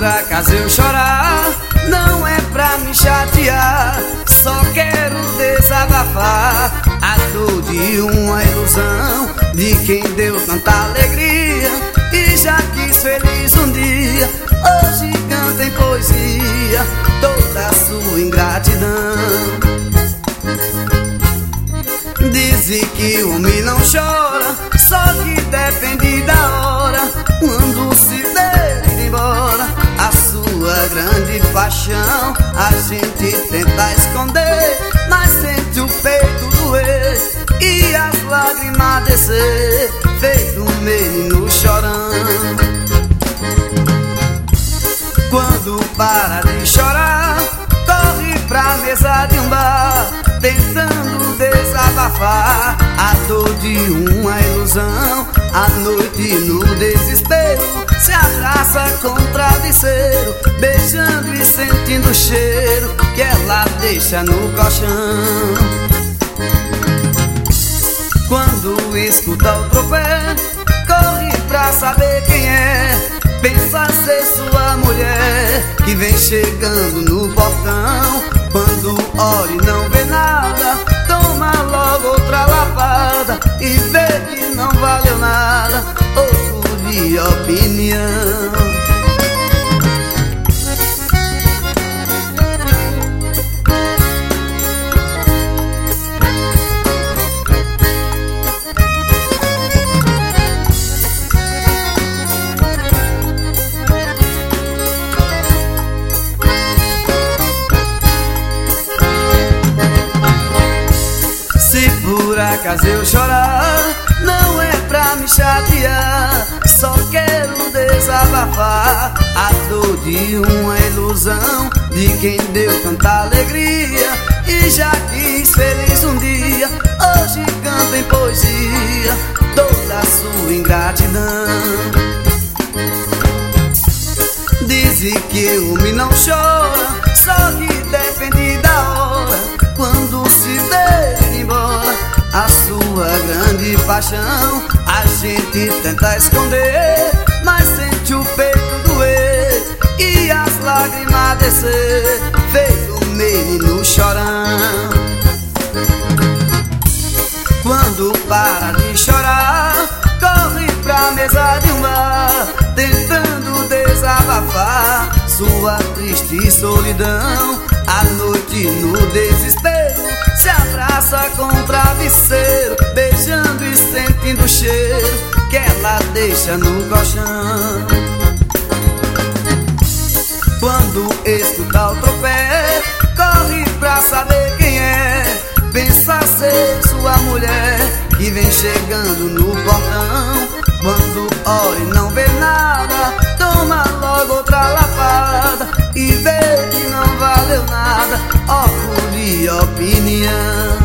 por acaso eu chorar, não é pra me chatear, só quero desabafar a dor de uma ilusão, de quem deu tanta alegria e já quis feliz um dia. Hoje canta em poesia toda a sua ingratidão. Dizem que o homem não chora, só que depende da hora, quando se der ir embora a sua grande paixão. A gente tenta esconder, mas sente o peito doer e as lágrimas descer, feito um menino chorando. Quando para de chorar, corre pra mesa de um bar, tentando desabafar a dor de uma ilusão. À noite no desespero se abraça com o travesseiro, beijando e sentindo o cheiro que ela deixa no colchão. Quando escuta o tropé, corre pra saber quem é, pensa ser sua mulher que vem chegando no portão. Quando olha e não vê nada, toma logo outra lapada e vê que não valeu nada, outro de opinião. Se por acaso eu chorar, não é pra me chatear, só quero desabafar a dor de uma ilusão, de quem deu tanta alegria e já quis feliz um dia. Hoje canta em poesia toda a sua ingratidão. Dizem que o homem não chora, só que depende da hora, quando se der embora a sua grande paixão. A gente tenta esconder, mas sente o peito doer e as lágrimas descer, feito um menino chorão. Quando para de chorar, corre pra mesa de um bar, tentando desabafar sua triste solidão. À noite no desespero se abraça com o travesseiro, beijando e sentindo o cheiro que ela deixa no colchão. Quando escuta o tropé, corre pra saber quem é, pensa ser sua mulher que vem chegando no portão. Quando olha e não vê nada, toma logo outra lapada e vê que não valeu nada, óculos de opinião.